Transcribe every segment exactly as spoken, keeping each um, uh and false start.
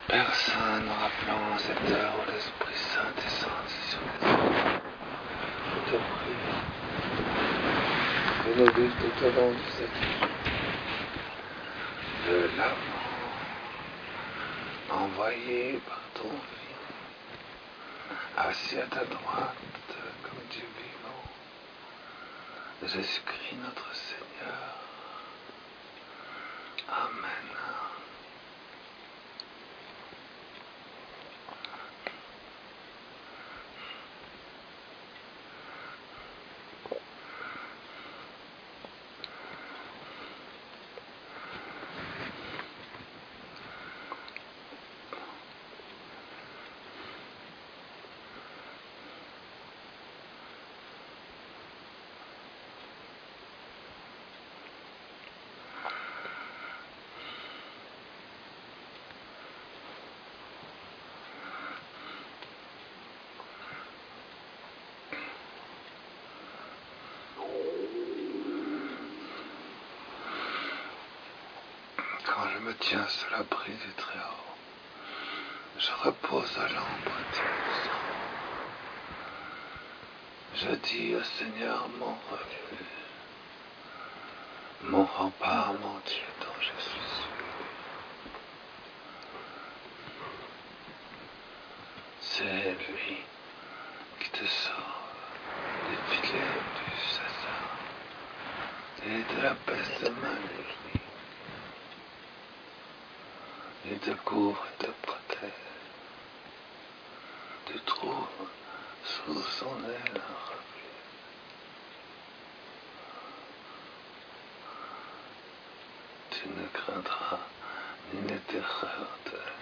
Père Saint, nous rappelons à cette heure où l'Esprit Saint descend sur les hommes. Je te prie de nous vivre tout au long de cette vie, de l'amour envoyé par ton Fils, assis à ta droite comme Dieu vivant, de Jésus-Christ notre Seigneur. Amen. Quand je me tiens sous l'abri du Très-Haut, je repose à l'ombre du sang. Je dis au Seigneur mon refuge, mon rempart, mon Dieu dont je suis sûr. C'est lui qui te sauve des filets du Satan et de la peste maléfique. Il te couvre et te protège. Tu trouves sous son aile un refuge. Tu ne craindras ni les terreurs de la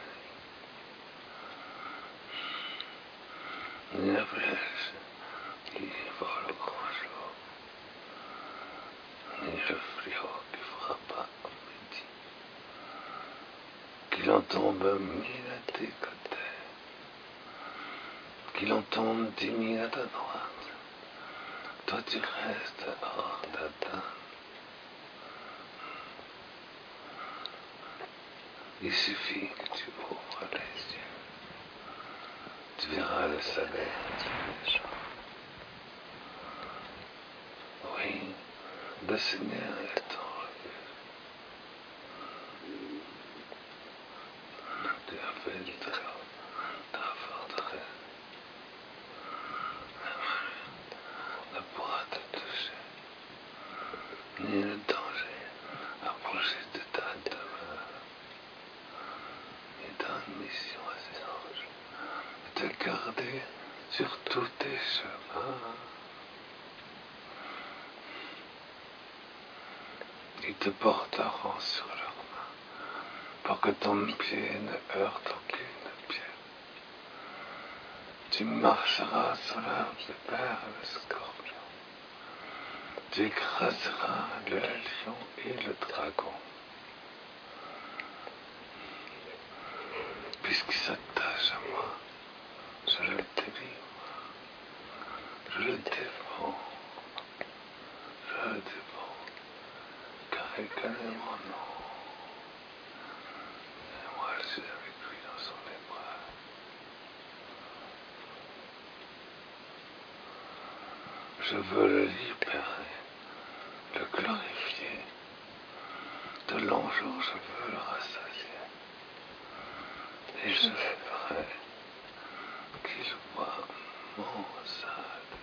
nuit, ni la flèche qui vole au grand jour, ni le fléau qui frappe au midi. Qu'il en tombe mille à tes côtés, qu'il en tombe dix mille à ta droite, toi tu restes hors d'atteinte. Il suffit que tu ouvres les yeux, tu verras le salaire des gens. Oui, le Seigneur est ton refuge. Tu as fait du Très-Haut ta forteresse. Le mal ne pourra te toucher, ni le danger approcher de ta demeure. Il donne mission à ses anges de te garder sur tous tes chemins. Ils te porteront sur leurs mains pour que ton pied ne heurte aucune pierre. Tu marcheras sur l'arbre de fer et le scorpion. Tu écraseras le lion et le dragon. Puisqu'il s'attache à moi, je le délivre, je le défends, je le défends, car il connaît mon nom. Et moi, je suis avec lui dans son épreuve. Je veux le libérer, le glorifier. De longs jours, je veux le rassasier. Et je ferai qu'il voit mon salut.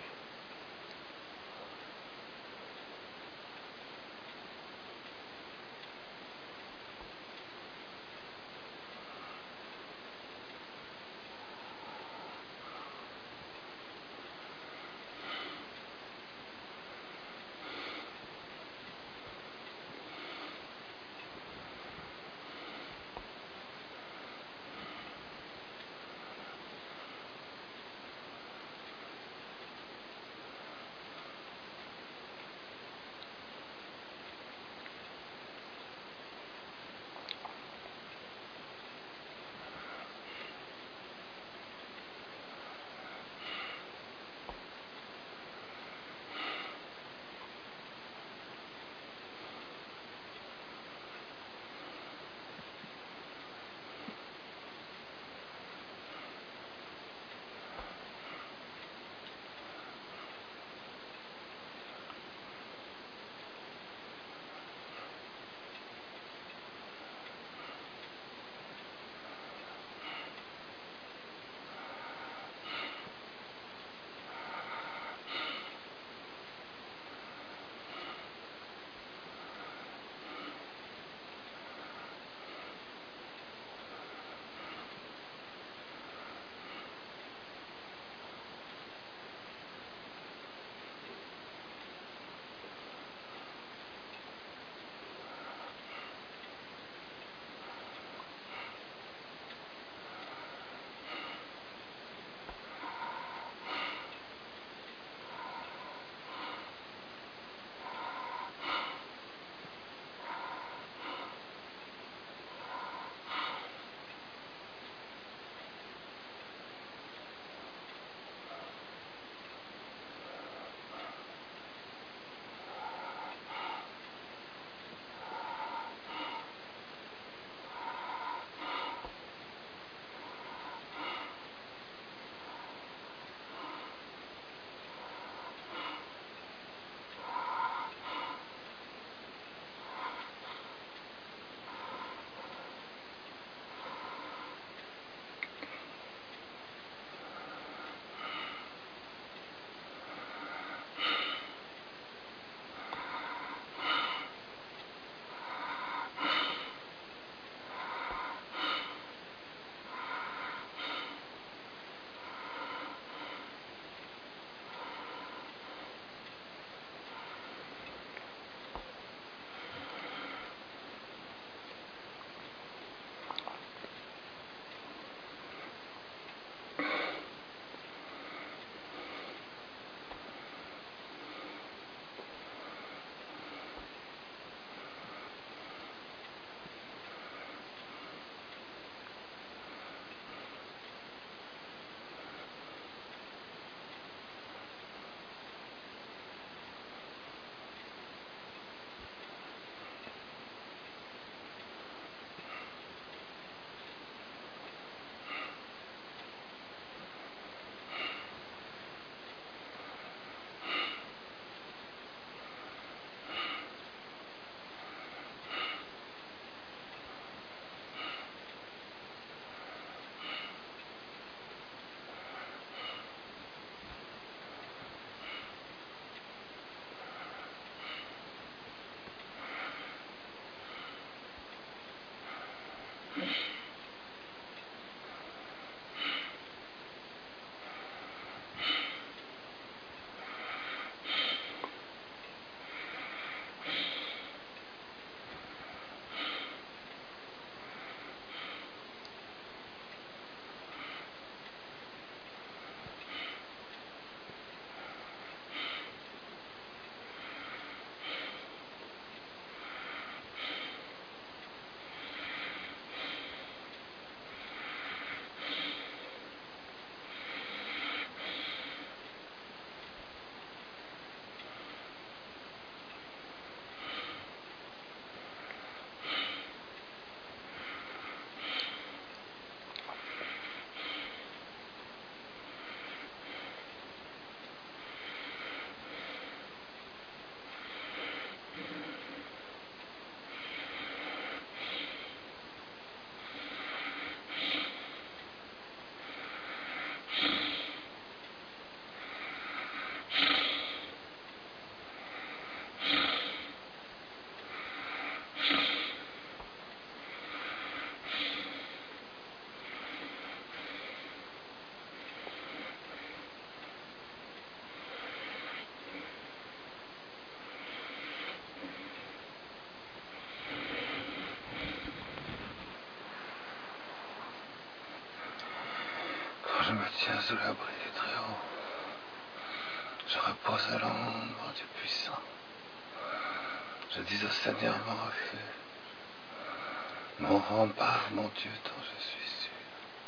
me tiens sous l'abri du Très-Haut. Je repose à l'ombre du Puissant. Je dis au Seigneur mon refuge, mon rempart, mon Dieu dont je suis sûr.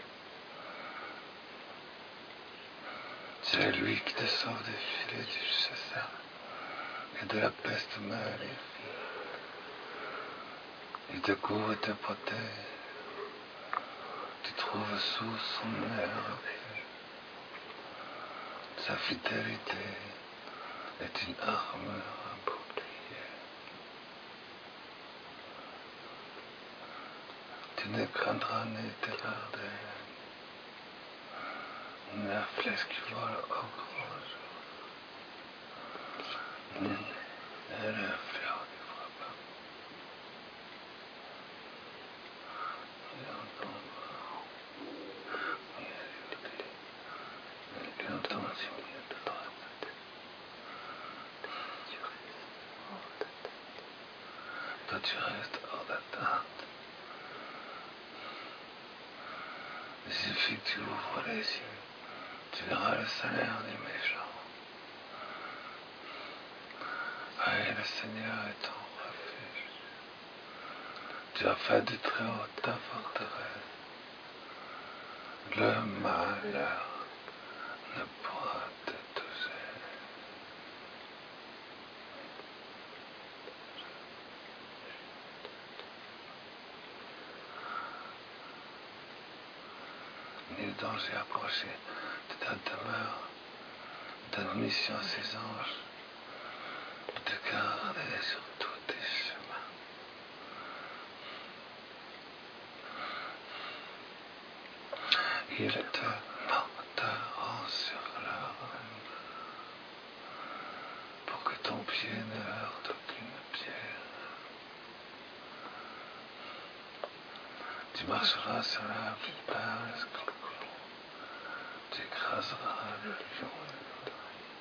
C'est lui qui te sauve des filets du chasseur et de la peste maléfique. Il te couvre et te protège. Tu trouves sous son aile refuge. Sa fidélité est une armure, un bouclier. Tu ne craindras ni terreur de ni la flèche qui vole au grand jour, ni la fleur qui frappe. Ni l'entendre, ni la lutter, ni l'entendre s'imiter de droite. Toi tu restes hors d'atteinte. Il suffit que tu ouvres les yeux, tu verras le salaire des méchants. Oui, le Seigneur est ton refuge. Tu as fait du Très-Haut ta forteresse. Le malheur ne pourra te toucher. Ni le danger approché de ta demeure, d'admission à ses anges, pour te garder sur tous tes chemins. Ils te porteront sur leur main, pour que ton pied ne heurte aucune pierre. Tu marcheras sur la plupart des scorpions, tu écraseras le lion et le dragon.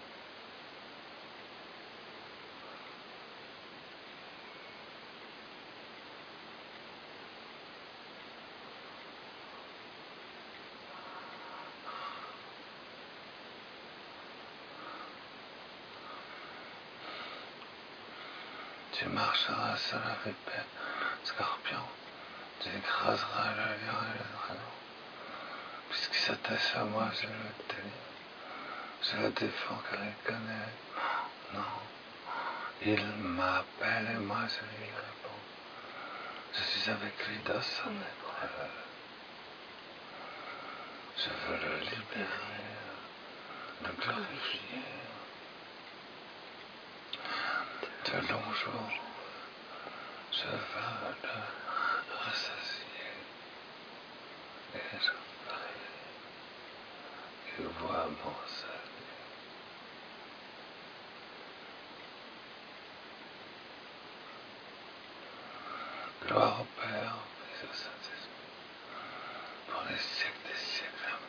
Tu marcheras sur la vipère, scorpion, tu écraseras le lion et le dragon. Puisqu'il s'attache à moi, je le délivre. Je le défends car il connaît mon nom. Il m'appelle et moi je lui réponds. Je suis avec lui dans son épreuve. Je veux le libérer, le glorifier. De longs jours, je veux le rassasier. Et je prie qu'il voit mon salut. Gloire au Père, au Fils et au Saint-Esprit, pour les siècles des siècles. Amen.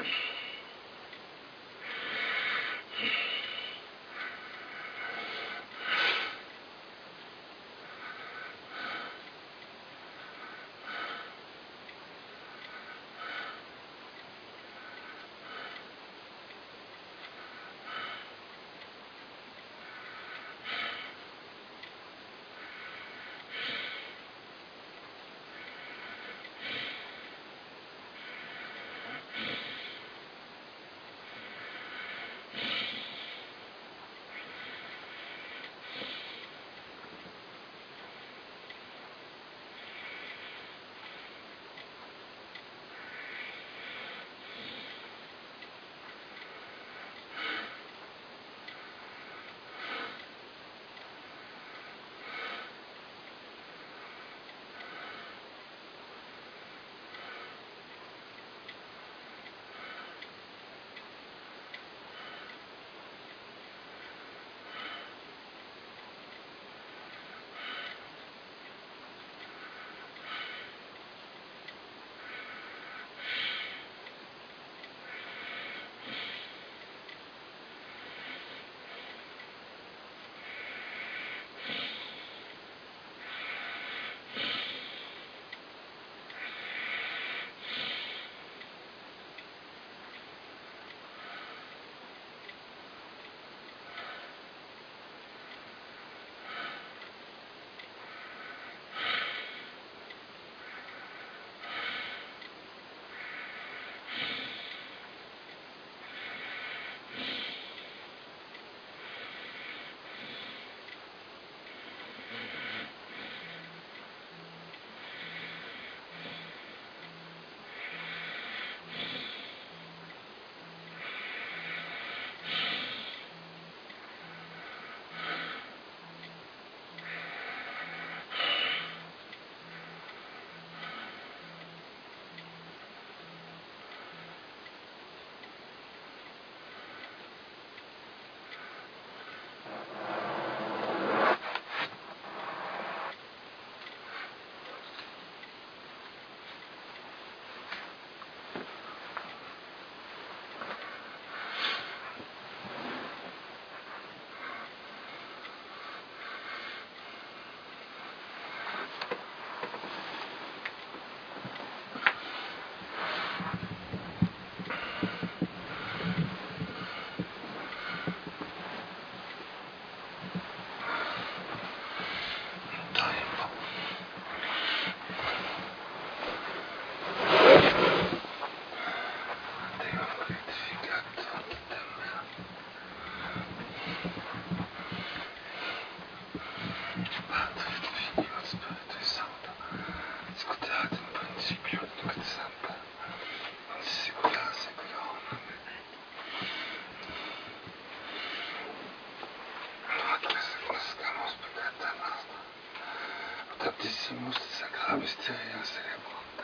Baptissimus sacra mysteria celebranta.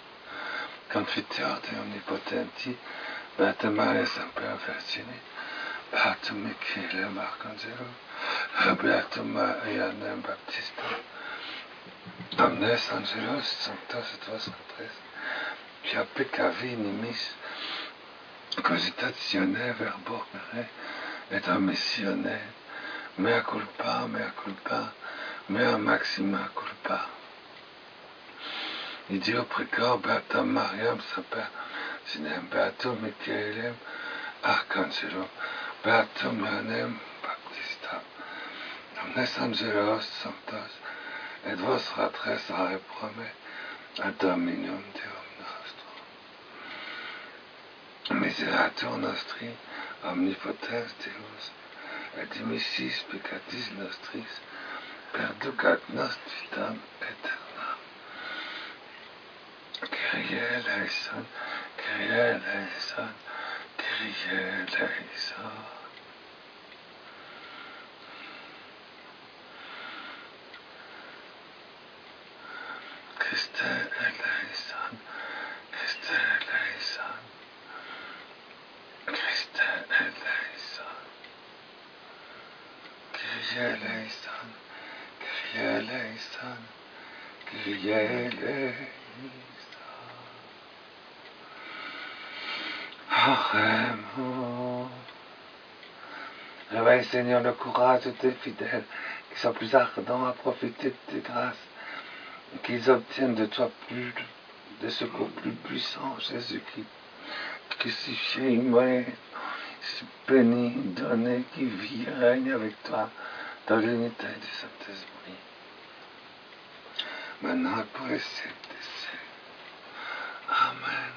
Confiteor de omnipotenti, Beata Maria Semper Virgine, Beatum Michaelem Arcangelo, Beatum Marianem Baptista, Omnes Angelos Sanctos et Vos Contres, Pia peccavi nimis, cogitatione verbo mere, et omissione, mea culpa, mea culpa, mea maxima culpa. Idio precor Beatam Mariam Semper Sinem, Beatum Michaelem Arcangelo, Beatum Marianem Baptista, Omnes Angelos Sanctos, et vos fratres reprome ad Dominum Deum nostrum. Miserator nostri, omnipotens Deus, et dimissis peccatis nostris, perducat nos vitam aeternam. Kyrie eleison, Kyrie eleison, Kyrie eleison. Christe eleison, Christe eleison, Christe eleison, Kyrie eleison, Kyrie eleison, Kyrie eleison, Vraiment. Réveille, Seigneur, le courage de tes fidèles, qui sont plus ardents à profiter de tes grâces, qu'ils obtiennent de toi plus de secours plus puissants, Jésus-Christ, crucifié, immolé, béni, donné, qui vit et règne avec toi dans l'unité du Saint-Esprit, maintenant et pour les siècles des siècles. Amen.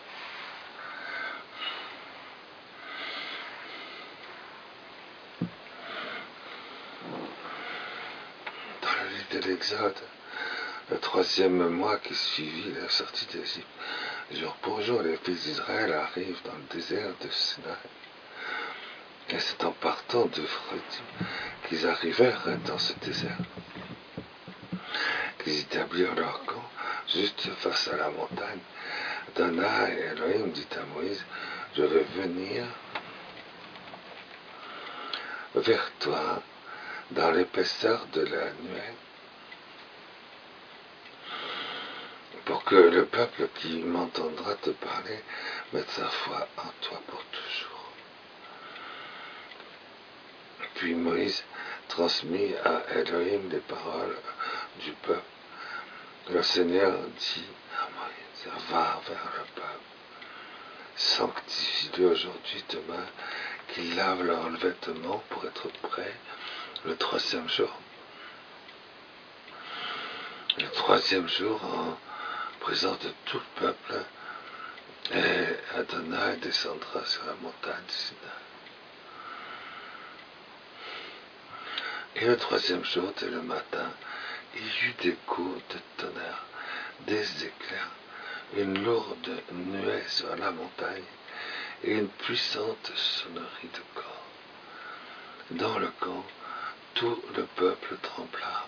Dans le livre de l'Exode, le troisième mois qui suivit la sortie d'Égypte, jour pour jour, les fils d'Israël arrivent dans le désert de Sinaï. Et c'est en partant de Frédim qu'ils arrivèrent dans ce désert, qu'ils établirent leur camp juste face à la montagne. Adonai et Elohim dit à Moïse, je vais venir vers toi dans l'épaisseur de la nuée, pour que le peuple qui m'entendra te parler mette sa foi en toi pour toujours. Puis Moïse transmit à Elohim les paroles du peuple. Le Seigneur dit à Moïse, va vers le peuple, sanctifie-le aujourd'hui, demain, qu'ils lavent leurs vêtements pour être prêts le troisième jour. Le troisième jour, en présence de tout le peuple, et Adonai descendra sur la montagne Sinaï. Et le troisième jour, dès le matin, il y eut des coups de tonnerre, des éclairs, une lourde nuée sur la montagne et une puissante sonnerie de corps. Dans le camp, tout le peuple trembla.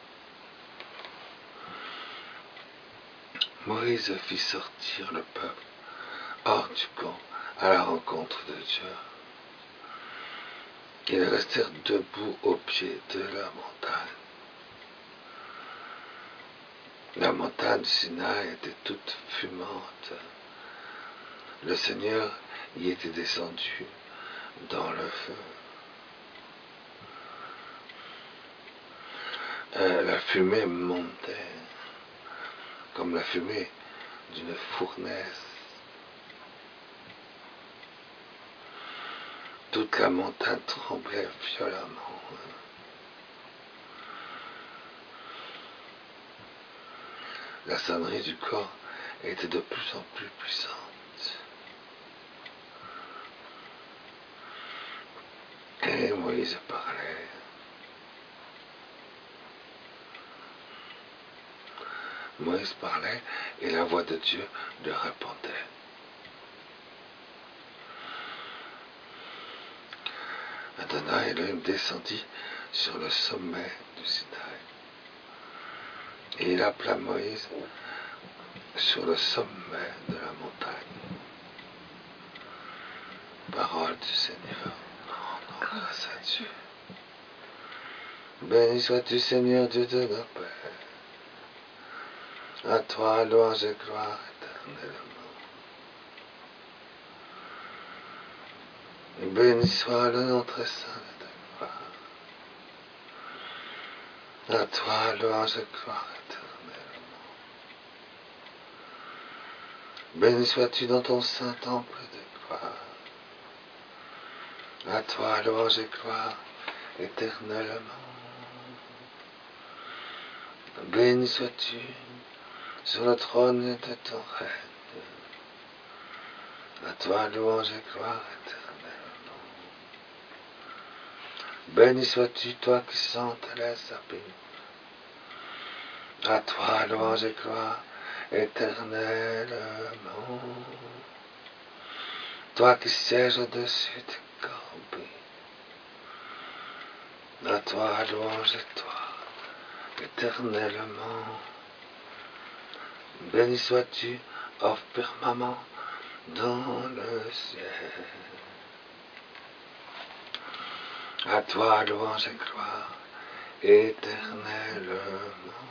Moïse fit sortir le peuple hors du camp à la rencontre de Dieu. Ils restèrent debout au pied de la montagne. La montagne Sinaï était toute fumante. Le Seigneur y était descendu dans le feu. Euh, la fumée montait comme la fumée d'une fournaise. Toute la montagne tremblait violemment. La sonnerie du corps était de plus en plus puissante. Et Moïse parlait. Moïse parlait et la voix de Dieu lui répondait. Adonai Elohim descendit sur le sommet du Sinaï. Et il appela Moïse sur le sommet de la montagne. Parole du Seigneur. Rendons grâce à Dieu. Béni sois-tu, Seigneur, Dieu de nos pères. À toi, louange et gloire éternellement. Et béni soit le nom très saint de ta gloire. À toi, louange et gloire éternellement. Béni sois-tu dans ton saint temple de gloire. À toi, louange et gloire éternellement. Béni sois-tu sur le trône de ton règne. À toi, louange et gloire éternellement. Béni sois-tu, toi qui sens les abîmes. À toi, louange et gloire éternellement. Toi qui sièges au-dessus des corbeilles. À toi, louange et gloire éternellement. Béni sois-tu, ô firmament, dans le ciel. À toi, louange et gloire éternellement.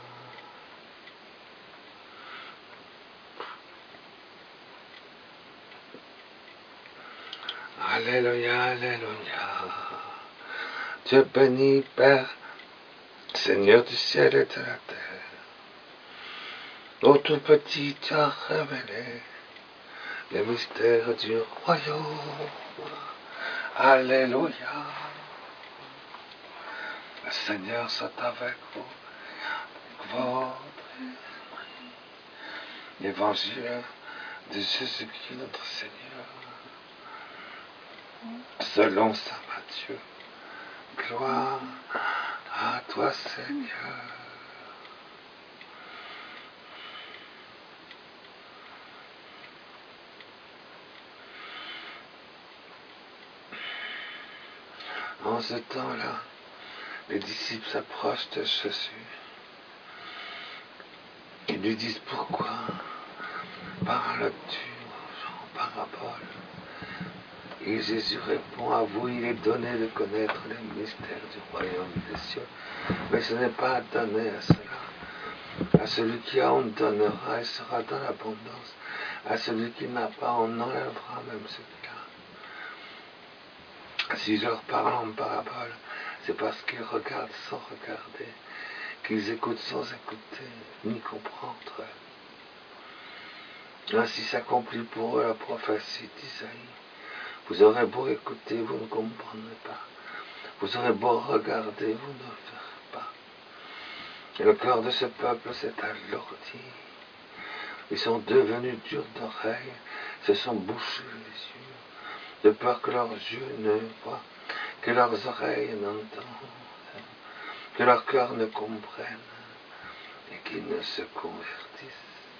Alléluia, Alléluia. Dieu béni, Père, Seigneur du ciel et de la terre. Ô tout petit, tu as révélé les mystères du royaume. Alléluia. Le Seigneur soit avec vous. Votre Évangile de Jésus-Christ notre Seigneur. Selon saint Matthieu. Gloire à toi, Seigneur. En ce temps-là, les disciples s'approchent de Jésus. Ils lui disent pourquoi parles-tu en parabole? Et Jésus répond, à vous il est donné de connaître les mystères du royaume des cieux, mais ce n'est pas donné à cela. À celui qui a, on donnera et sera dans l'abondance. À celui qui n'a pas, on enlèvera même ce qu'il a. Si je leur parle en parabole, c'est parce qu'ils regardent sans regarder, qu'ils écoutent sans écouter, ni comprendre. Ainsi s'accomplit pour eux la prophétie d'Isaïe. Vous aurez beau écouter, vous ne comprendrez pas. Vous aurez beau regarder, vous ne verrez pas. Et le cœur de ce peuple s'est alourdi. Ils sont devenus durs d'oreilles, se sont bouchés les yeux, de peur que leurs yeux ne voient, que leurs oreilles n'entendent, que leur cœur ne comprenne, et qu'ils ne se convertissent.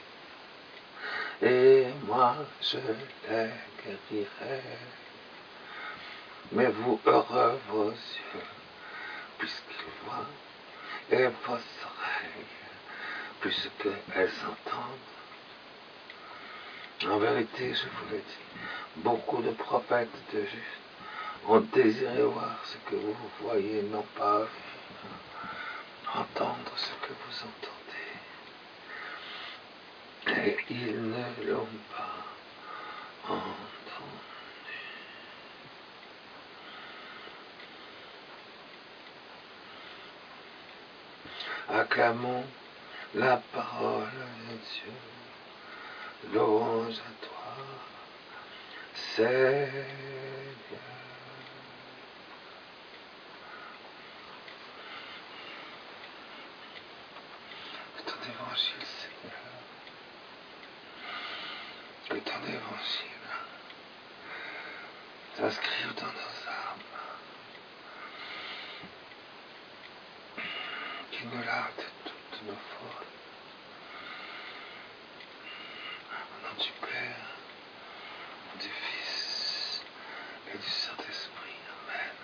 Et moi, je les guérirai. Mais vous, heureux vos yeux, puisqu'ils voient, et vos oreilles, puisqu'elles entendent. En vérité, je vous le dis, beaucoup de prophètes de justes ont désiré voir ce que vous voyez, non pas vu, entendre ce que vous entendez. Et ils ne l'ont pas entendu. Acclamons la parole de Dieu. Louange à toi, Seigneur. Que ton évangile, Seigneur, que ton évangile s'inscrive dans nos âmes, qu'il nous lave de toutes nos fautes. Au nom du Père, du Fils et du Saint-Esprit. Amen.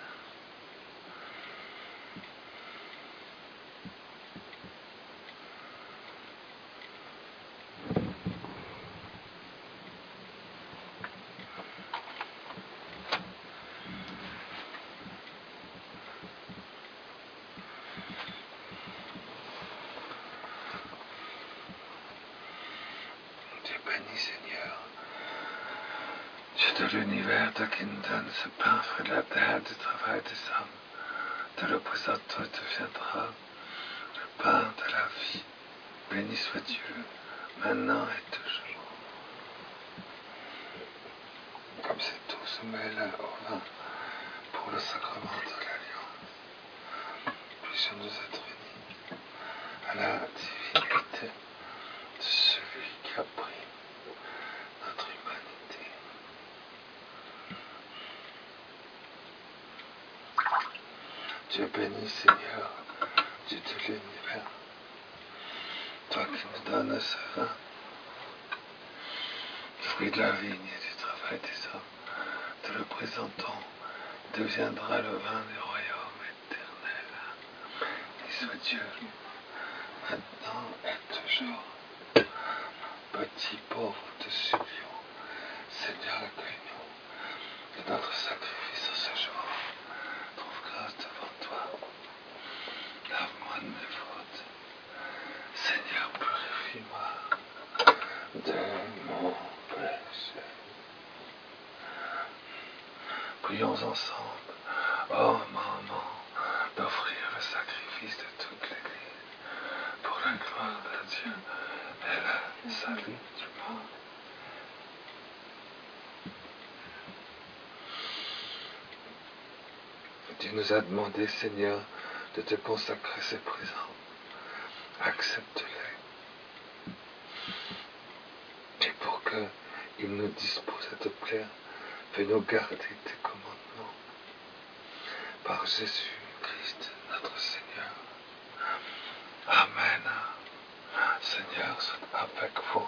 Dieu béni, Seigneur. Dieu de l'univers, toi qui nous donnes ce pain, fruit de la terre, du travail des hommes, te le présente-toi, deviendra le pain de la vie. Béni soit Dieu, maintenant et toujours. Comme c'est tout se mêle au vin pour le sacrement de l'alliance, puissions nous être unis à la divinité de celui qui a pris notre humanité. Dieu béni, Seigneur, Dieu de l'univers, toi qui nous donnes ce vin, fruit de la vigne et du travail des hommes, te le présentons, deviendra le vin du royaume éternel. Béni soit Dieu, maintenant et toujours. Petit pauvre, te supplions, Seigneur, accueille-nous, que notre sacrifice en ce jour trouve grâce devant toi. Lave-moi de mes fautes. Seigneur, purifie-moi de mon péché. prions ensemble. Oh maman, d'offrir le sacrifice de toute l'Église pour la gloire de Dieu et le salut du monde. Tu nous as demandé, Seigneur, de te consacrer ces présents. Accepte-les. Et pour qu'ils nous disposent à te plaire, fais-nous garder tes commandements. Par Jésus-Christ, notre Seigneur. Amen. Seigneur, c'est avec vous.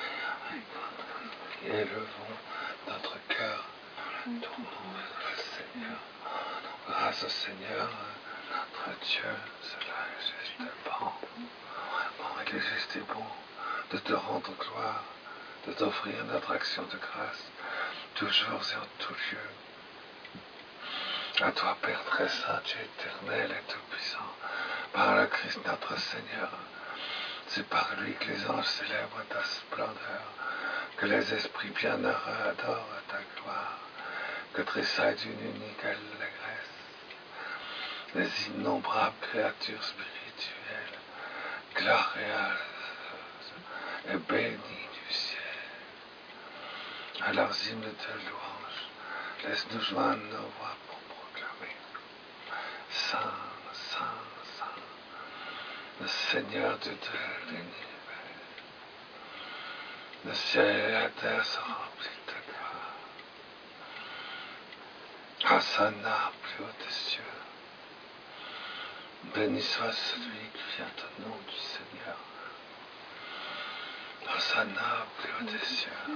Et élevons notre cœur. Tournons vers le Seigneur. Grâce au Seigneur, notre Dieu, cela est juste et bon. Bon, il est juste et bon de te rendre gloire, de t'offrir notre action de grâce, toujours et en tout lieu. À toi, Père très saint, Dieu éternel et tout-puissant, par le Christ notre Seigneur. C'est par lui que les anges célèbrent ta splendeur, que les esprits bienheureux adorent ta gloire, que tressaillent d'une unique allégresse les innombrables créatures spirituelles, glorieuses et bénies du ciel. À leurs hymnes de louange, laisse-nous joindre nos voix pour proclamer Saint, Saint, Saint, le Seigneur Dieu de l'univers. Le ciel et la terre sont remplis de gloire. Hosanna plus haut des cieux. Béni soit celui qui vient au nom du Seigneur. Hosanna plus haut des cieux.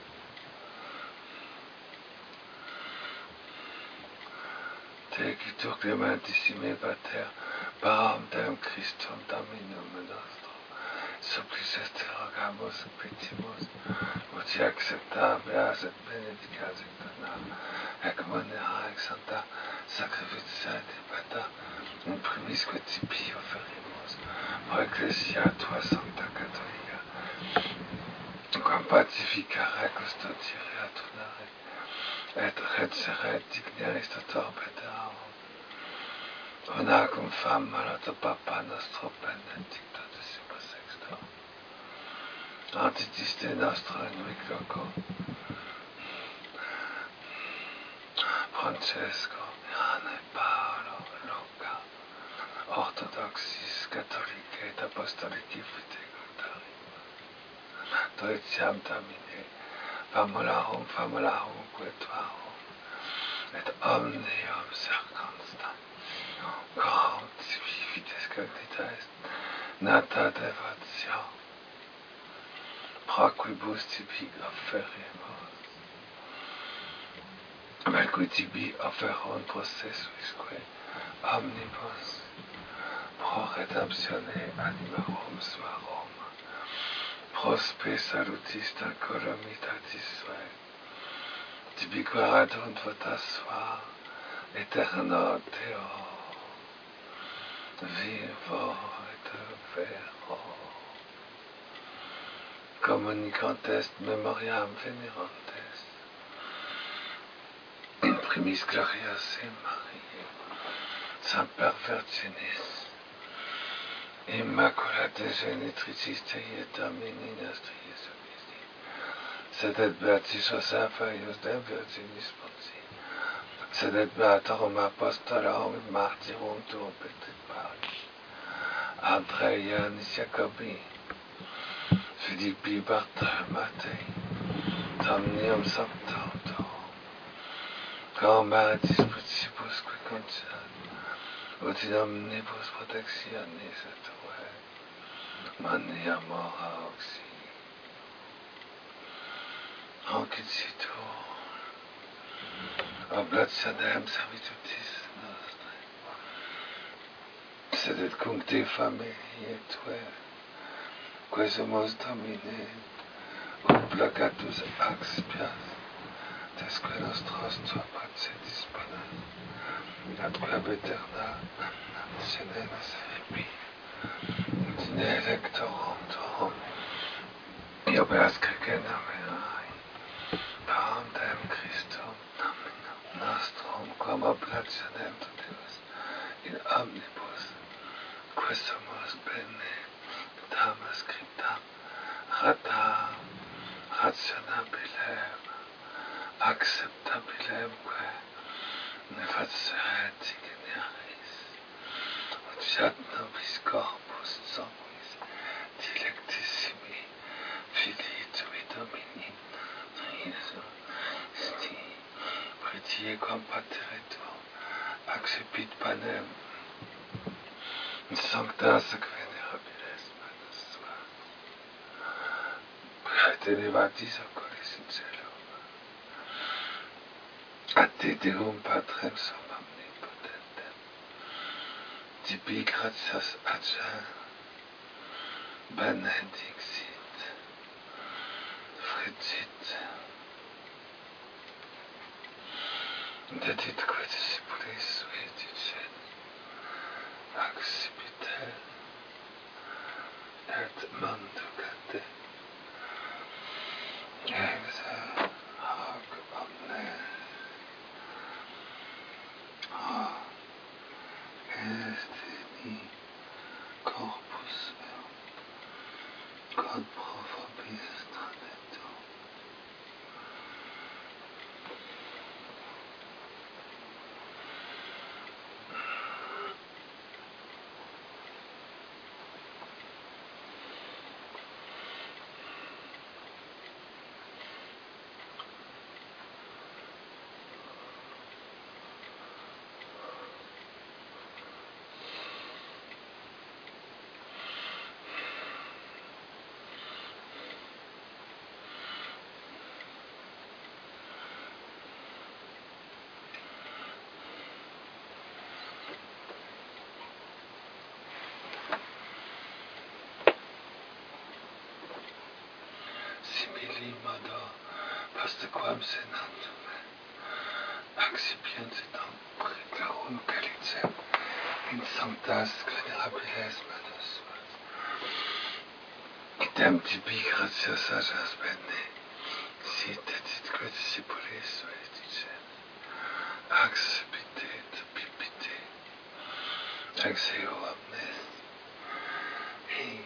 Te qui tu clementissime pater, param Deum Christum Dominum nostrum, supplices rogamus et petimus, ut acceptabias et benedicat dona, ec monera ex santa sacrificia debata, in primisque tibi offerimus, pro ecclesia tua sancta catholica, quam pacificare custodire adunare, et redseret digna istator peteraum. Ona cum fama notre Papa nostro benedicto decimus sexto. Antitiste nostro in vic loco. Francesco, Iane, Paolo, Luca, Orthodoxis, Catholique et Apostolici Fidei Toetiam Domine, famularum, famularum, quetuarum, et omnium circumstam, quam tibi fides cognita est, nata devotio, pro quibus tibi offerimus, velqui tibi offerunt processuisque omnibus, pro redemptione animarum suarum, prospe salutis ta colomitatis sue, tibi quaradunt vota sua, eterno Deo, vivo et vero. Communicant est memoriam venerantes, in primis glorias et Mariae, semper Virginis, Immaculate Genitricis Dei Domini nostri Iesu Christi, sed et beatis Joseph eius de Virginis Ponti, sed et beatorum apostolorum et martyrum tuum Petri Paris, Andrei, Ioannis, Jacobi, Philippi, Bartholomew, Mattei, Omnium Sanctorum Tuum, quam maritis principus qui concernat, ut in omnibus protectionis et tue, mania mora auxi, oncititur, oblationem servitutis nostre, sed et cum te familiae tue, quesumus Domine, obligatus expias, tesque nostros tua pacetis panas, atque ab aeterna damnatione miserebi, ut in electorum tuum, iobeas cregena meai, param Deum Christum, Dominum nostrum, actionem Deus, in omnibus, quesumus bene, dama scriptam, rata, rationabilem, acceptabilem, que nefaceret igneris, ut fiat nobis corpus sanguis, dilectissimi, filii tui Domini, Jesu, sti, pretie quam pateretur, accepit panem, in sancta venerabilis manus suas, praet elevatis oculis in cielo, a te Deum Patrem sum omnipotentem, tibi gratias adja, benedixit, frigit, dedit quid discipulis sui dicet, accipite, et manducate, exe hoc omnes, hoc est in corpus meum, quod pro vobis tradetur. Simili modo, post quam senatum accipientitam preterum calicem in sanctas venerabiles manus suas, idem tibi gratias agas bene, sit et quid discipulis sui dicet, accipite et pipite, exe omnes, hic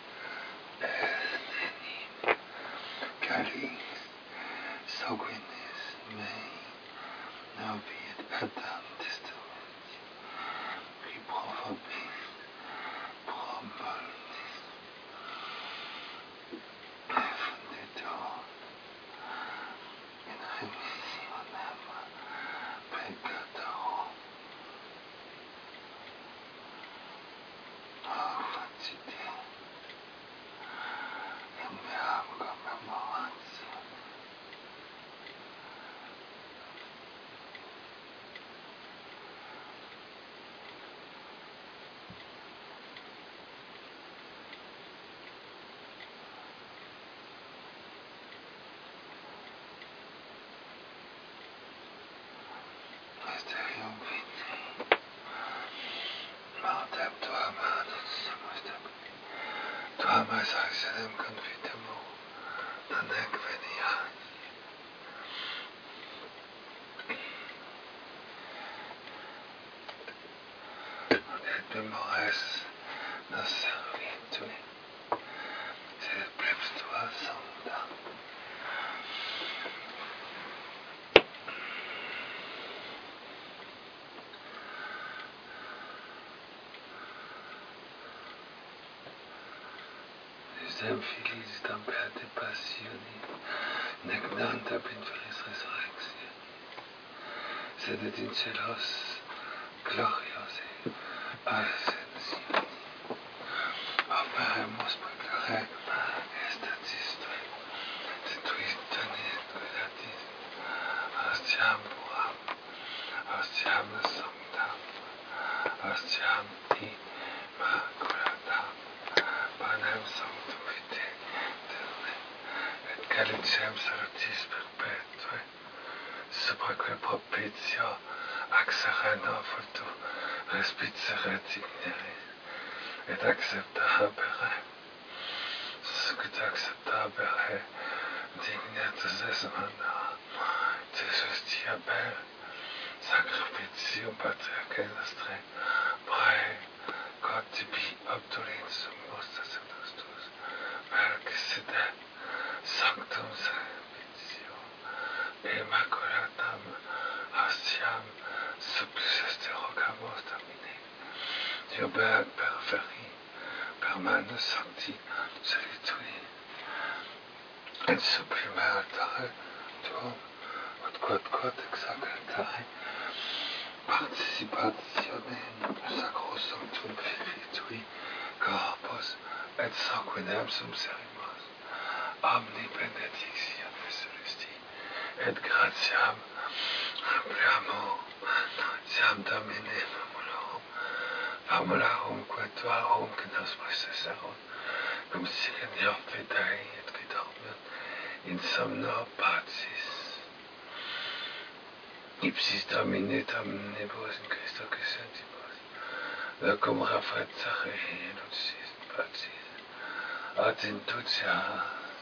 est enim, calis sanguinis mei, novit Adam testament, qui pro vobis promulgis, effunditur in remissionem peccatorum, hoc facite in meam commemoratio. Mysterium Vitae, mortem tuam anus semustabili, tuam as actionem confitemur, non ec veniat. Et memores nos servitui, sed plebs tua sancta. Usem filis tam perte passioni, nec nanta in feris resurrectione, sed et in celos gloriose ascensioni. Operemus pecare estatis tui tenet creatis, ostiam puram, ostiam sanctam, ostiam immaculatam, panem sanctum vitae Dei, et calicem salutis perpetue, supraque propitio ac sereno fructu respiceret igneris, et acceptabere, scut acceptabere dignatus es mana, te justitia bel, Sacrificium Patriarche nostre, prae, quod tibi obdolin summus sacerdotus, Melchizedek, sanctum sacrificium, immaculatam ostiam, supplices te rogamus Domine, Diobert perferi, per manus sancti solitui, et sublime altare tuum, ut quod quod exagertare, participationem sacrosanctum Filii corpus et sanguinem sum serimus, omni benedictiones celesti, et gratiam ampliamur, siam Domine famularum, famularum quatuarum que nos processarum, cum signior fidei et ridormium, in somno pacis. Ipsis Domine Dominibus in Christo Christibus, locum refractare lucis pacis, ad inducia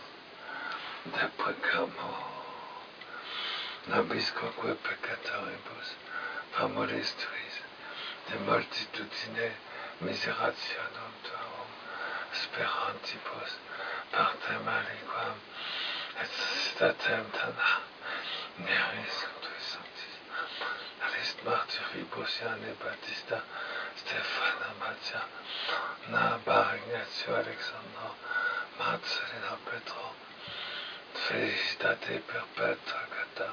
deprecamur, nobis quoque peccatoribus, famulis tuis, de multitudine miserationum tuarum, sperantibus, partem aliquam, et societatem tana, neris tuis sanctis, alist martyribus Iane Baptista, Stefana Matia, Nabar Ignatio Alexandro, Marcelino Petro, Felicitate Perpetua Agata,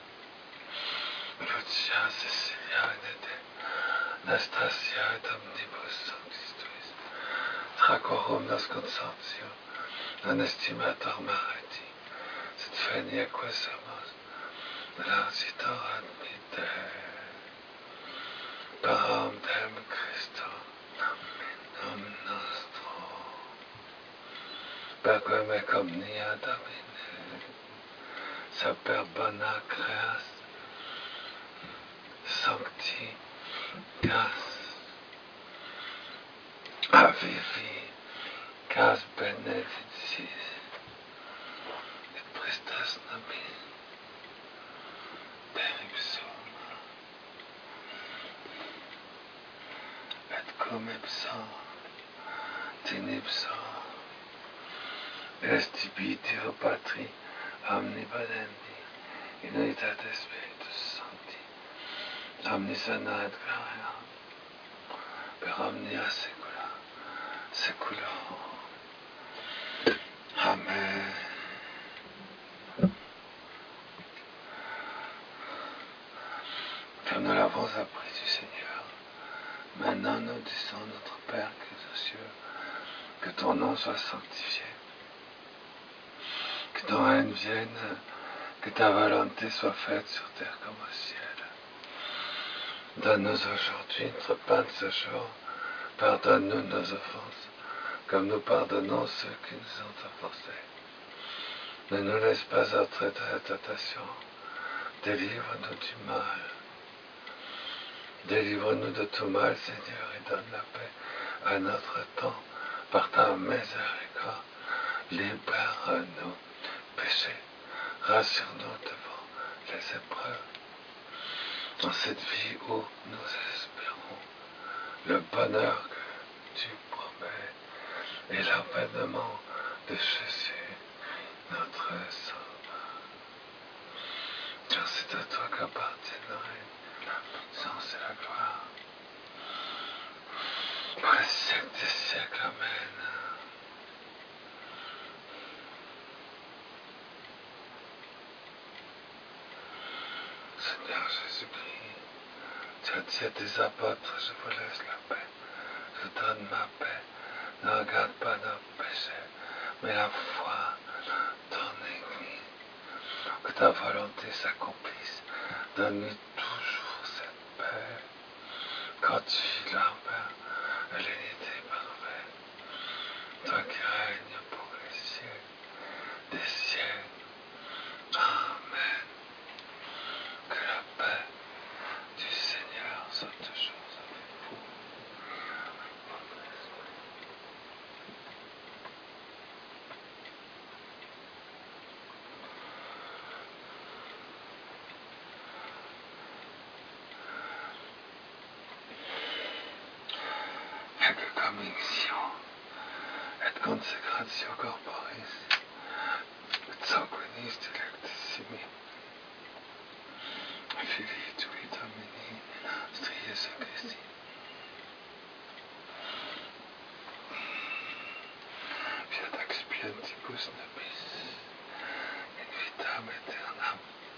Lucia Cecilia Inete, Nastasia et omnibus sanctis tuis, Tracorum nos consortio, non estimator mariti, sed fenia quesamos, largitor admite, param dem Christo, nomen nostro, perquem ec omnia Domine, saper bona creas, sancti cas, avivi, cas benedicis, et prestas nobis, peripsum, et cum ipso, tinipso, est tibi Deo Patri, omnipotendi, in unitate Spiritus Sancti, omniscient et gloria, per omnia saecula, saeculorum. Amen. Comme nous l'avons appris du Seigneur, maintenant nous disons notre Père qui est aux cieux, que ton nom soit sanctifié, que ton règne vienne, que ta volonté soit faite sur terre comme au ciel. Donne-nous aujourd'hui notre pain de ce jour, pardonne-nous nos offenses, comme nous pardonnons ceux qui nous ont offensés. Ne nous laisse pas entrer dans la tentation, délivre-nous du mal. Délivre-nous de tout mal, Seigneur, et donne la paix à notre temps, par ta miséricorde. Libère-nous, péché, rassure-nous devant les épreuves. Dans cette vie où nous espérons le bonheur que tu promets et l'avènement de Jésus, notre Sauveur. Car c'est à toi qu'appartiennent le règne, la puissance et la gloire. Pour les siècles des siècles, Amen. Seigneur Jésus-Christ, tu as dit à tes apôtres, je vous laisse la paix, je vous donne ma paix. Ne regarde pas nos péchés, mais la foi dans ton Église. Que ta volonté s'accomplisse. Donne-nous toujours cette paix. Quand tu l'envers à l'unité parfaite, toi qui règnes pour les siècles des siècles. Amen. Que la paix du Seigneur soit toujours avec vous. Ecce conviction et consecratio corporis et sanguinis dilectissimi Filii tui Domini nostri Iesu Christi fiat expiantibus nobis in vitam aeternam.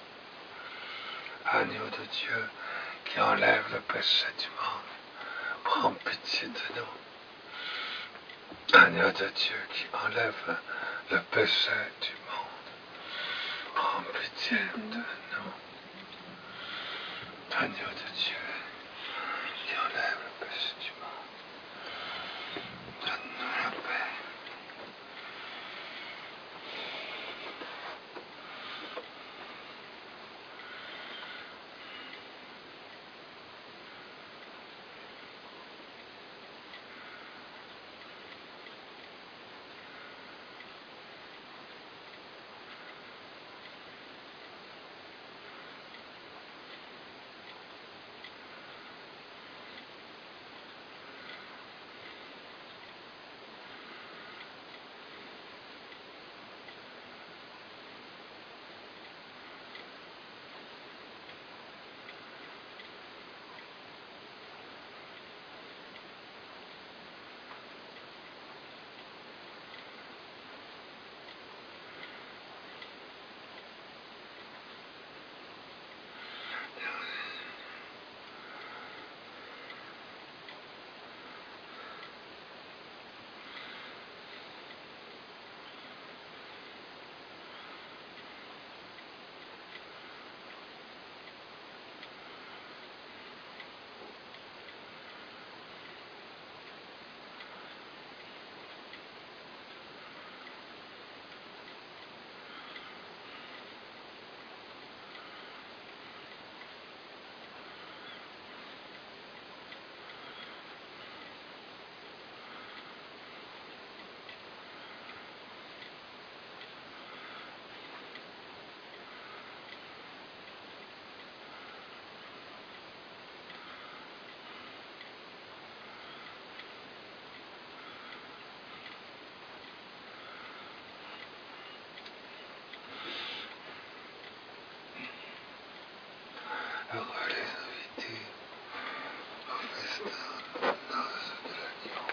Agneau de Dieu qui enlève le péché du monde, prends pitié de nous. Agneau de Dieu qui enlève le péché du monde, prends pitié de nous. Agneau de Dieu qui enlève le péché du monde, donne-nous la paix. Heureux les invités au festin de noces de l'agneau.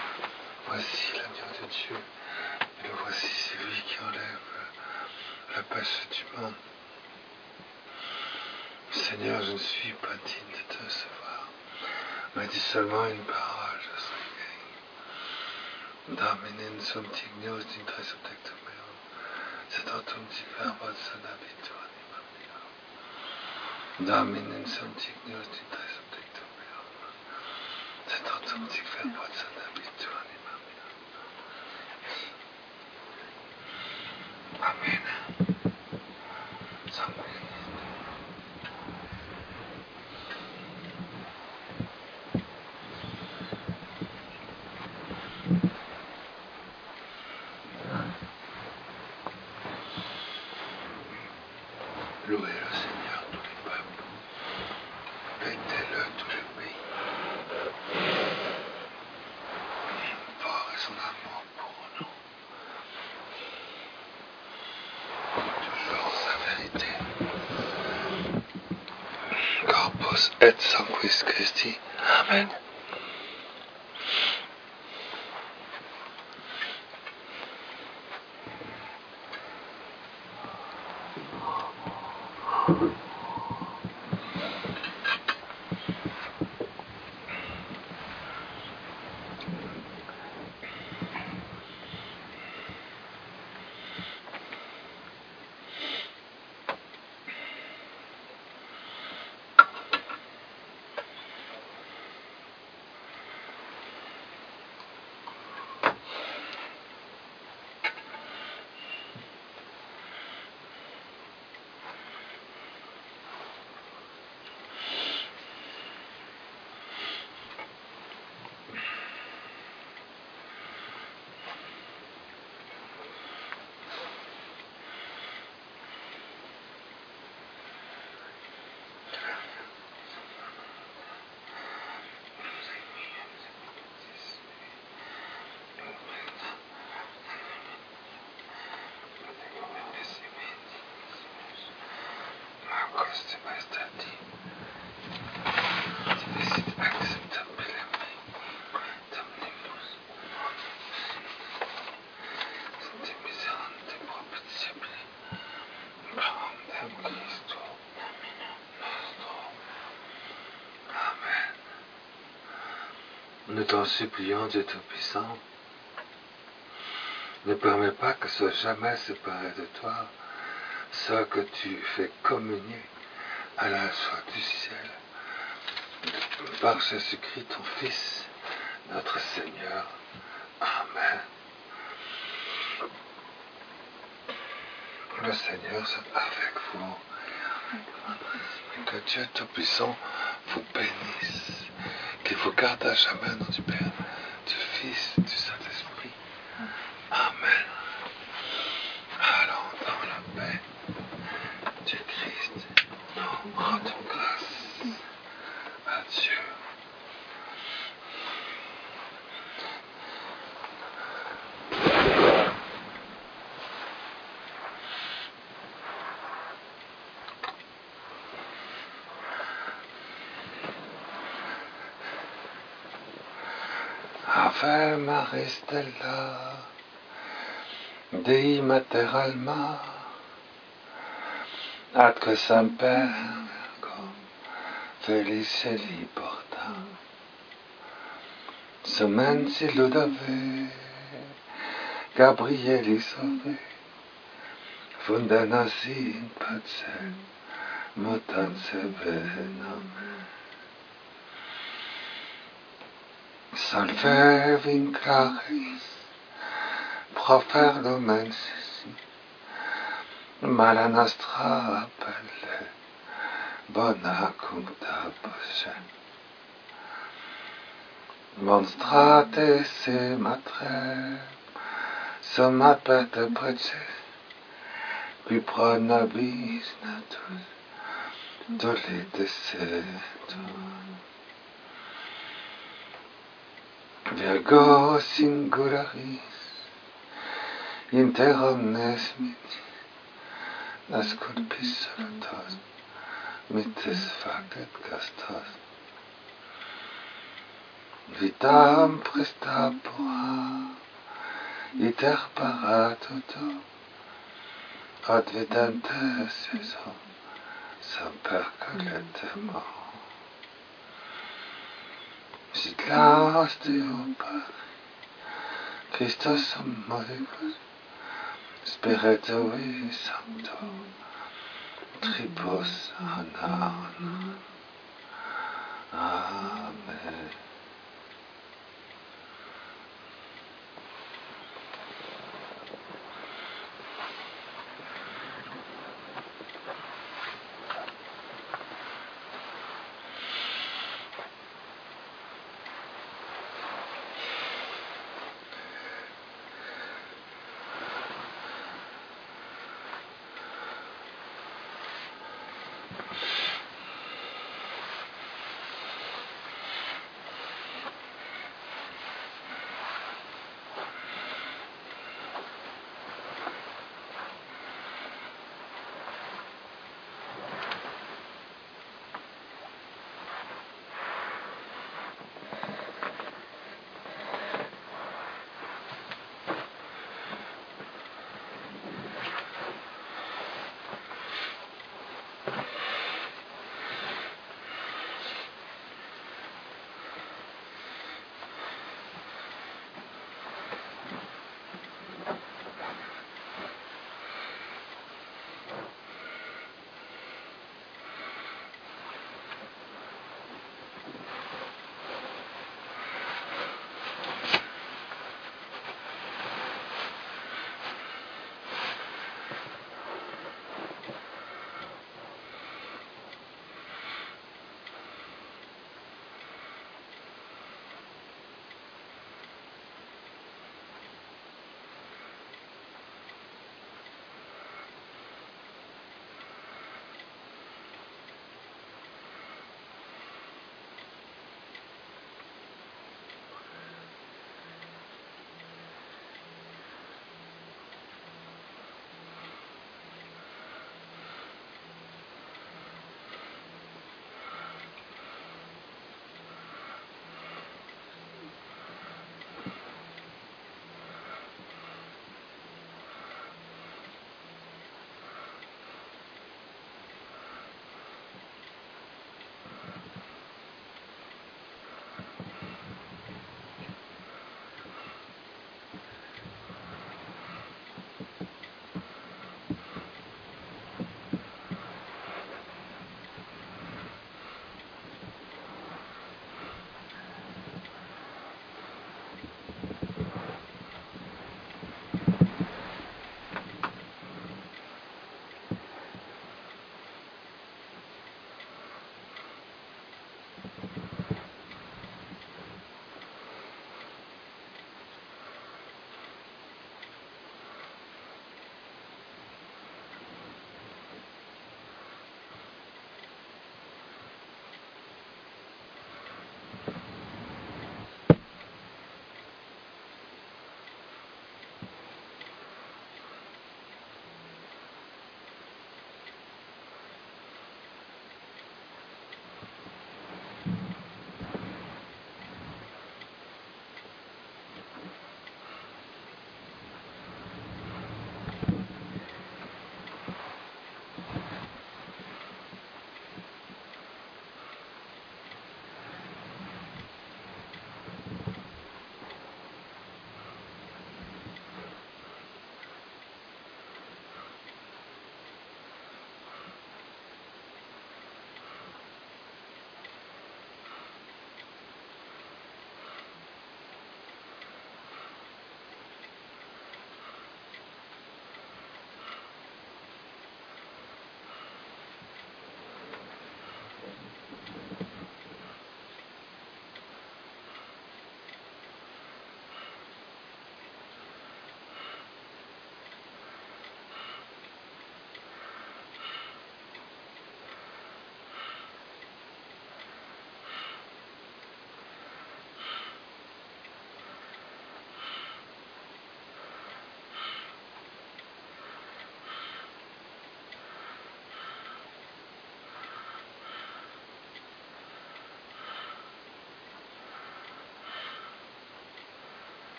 Voici l'agneau de Dieu, et le voici celui qui enlève le péché du monde. Seigneur, je ne suis pas digne de te recevoir, mais dis seulement une parole, je serai guéri. Domine sum tignos dintre subtectum meo, sed autum dic verbo sanabitur anima mea. Domine sum tignos dintre subtectum meo, sed autum dic verbo sanabitur anima mea. Amen. Sanguine. Louez le Seigneur tous les peuples, fêtez-le tous les pays. Fort est son amour pour nous, toujours sa vérité. Corpus et sanguis Christi. Amen. Nous t'en supplions, Dieu Tout-Puissant, ne permets pas que soit jamais séparé de toi ce que tu fais communier à la joie du ciel par Jésus-Christ, ton Fils, notre Seigneur. Amen. Le Seigneur soit avec vous. Que Dieu Tout-Puissant vous bénisse, qu'il vous garde à jamais au nom du Père, du Fils, du Saint-Esprit. Amen. Allons dans la paix du Christ. Nous rendons grâce à Dieu. Ave Maria Stella, Dei Mater Alma, atque semper feliceli porta, semensi ludove, Gabrieli sove, fundanasi in pace, mutanse venam. Salve vinclaris, profer lumen sisi, mala nostra appelle, bona cuncta posse. Monstrate se matre, somat perte prece, qui pro nobis natus, dolite setur. Virgo singularis, inter omnes miti, nascut pisolatos, mitis facet castos. Vitam presta pura, iter paratuto, ad vidente seso, semper coletemo. Sit laus Deo Pari, Christus modicus, Spiritui Sancto, tribus anam. Amen.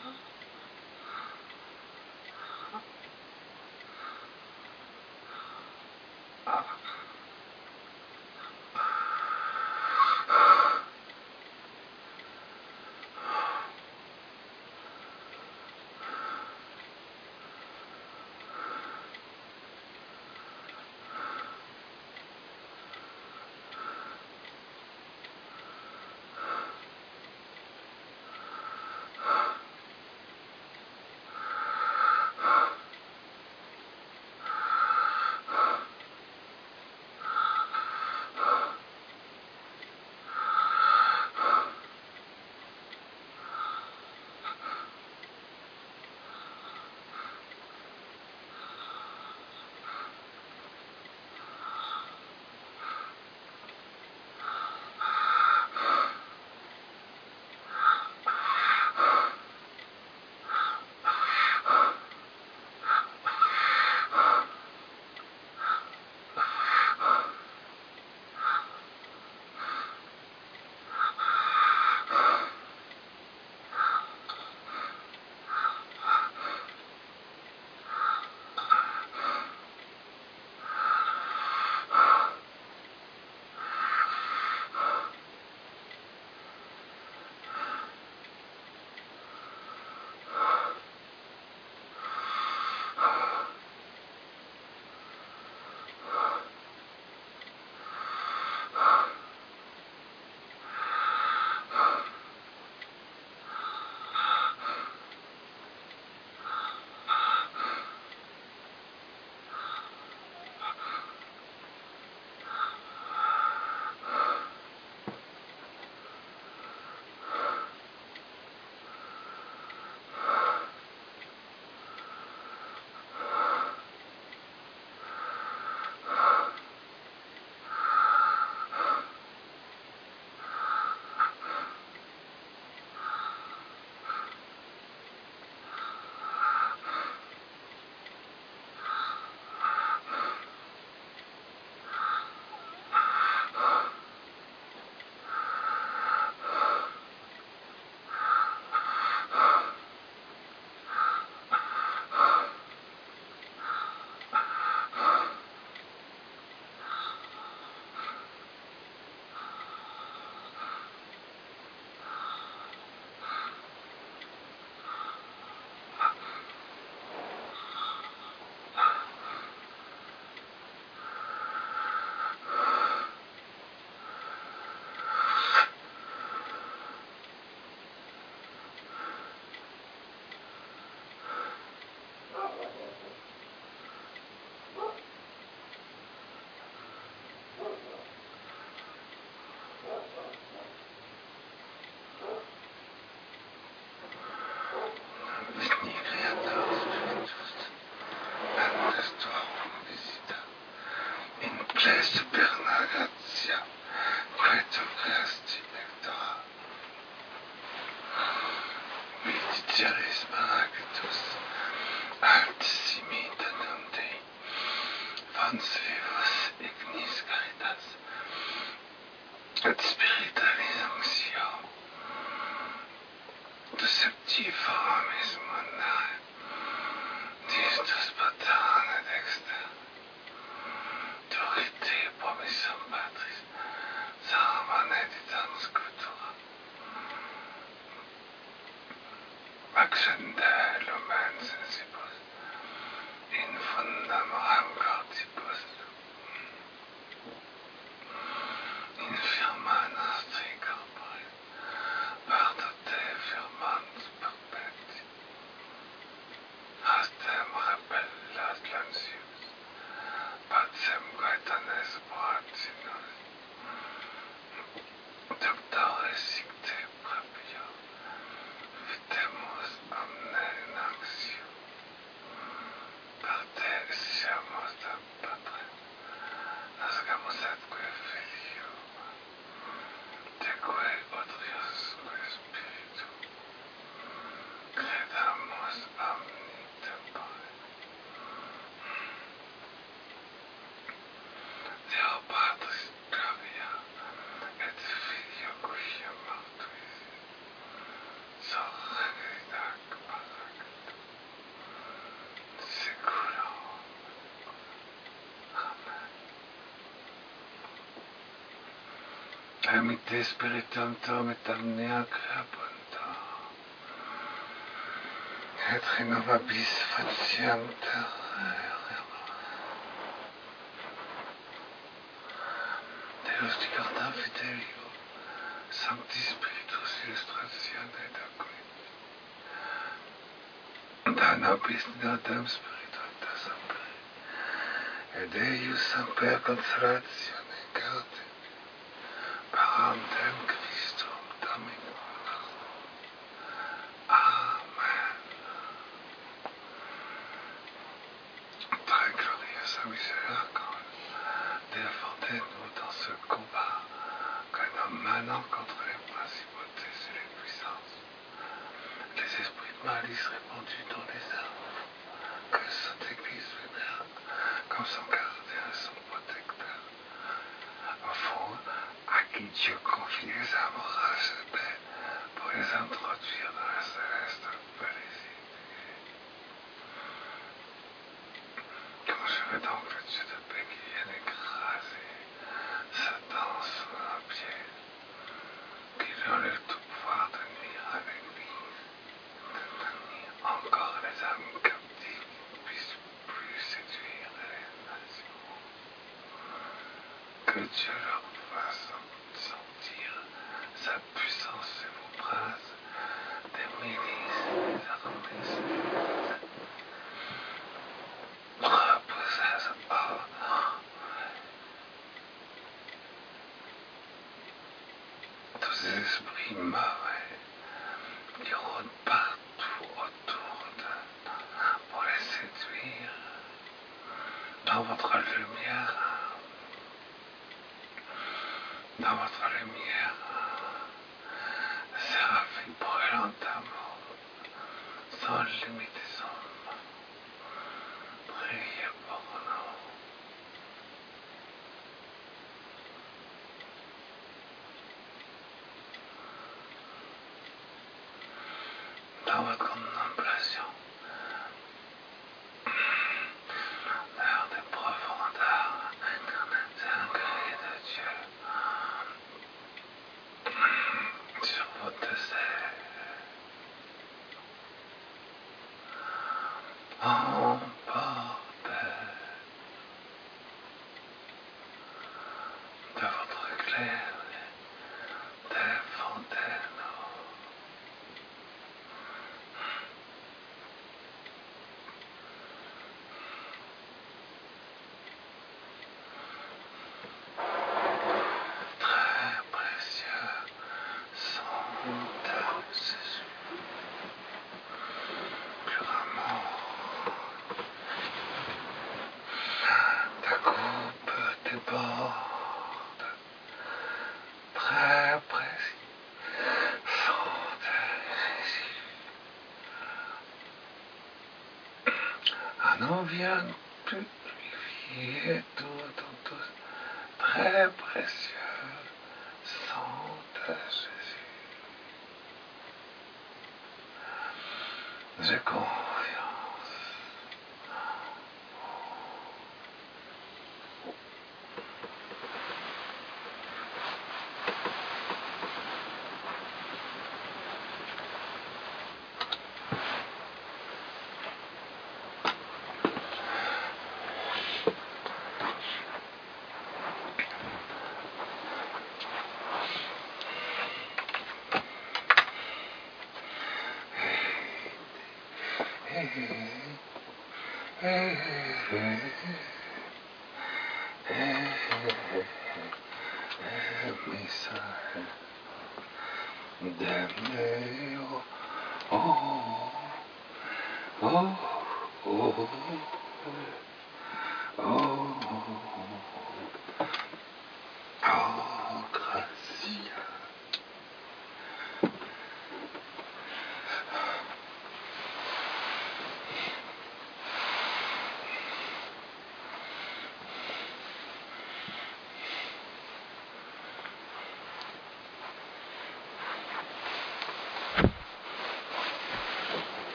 Victimus omnes Tramite spiritum tom et amnea creapunta. Et renovabis fatiam terra. Deus dicarta fidelio, Sancti Spiritus illustratione d'acqui. Da nobis notam spiritualitas sapere. Et Eius semper consolatione gaudet. Parantem Christum Dominum. Amen. Très glorieuse miséricorde, défendez-nous dans ce combat que nous menons contre les principautés et les puissances, les esprits de malice répandus dans les arbres, que cette Église vénère comme son gardien et son protecteur. Vous, à qui Dieu confie les amourages et paix pour les introduire dans la céleste félicité. Quand je veux donc le Dieu de paix qui vienne écraser Satan sous nos pieds, qui lui enlève tout pouvoir de nuire à l'Église, de tenir encore les âmes captives qui ne puissent plus séduire les nations. Que Dieu leur fasse sentir sa puissance et vos princes, des milices et des armées célestes. Reposez à tous ces esprits mauvais qui rôdent partout autour d'eux pour les séduire dans votre lumière. Dans votre lumière, séraphique brûlant d'amour, sans limite et sans fin, priez pour nous. Dans votre contemplation, dans des profondeurs incréées de Dieu, sur votre sein, emportez de votre éclair des fontaines. Très précieux sont de Jésus. Purement, ta coupe déborde. Très précis sont de Jésus. En eau vient purifier tout en tous. Très précieux sont de Jésus. J'ai confiance. Messages d'aimer, oh, oh, oh, oh, oh,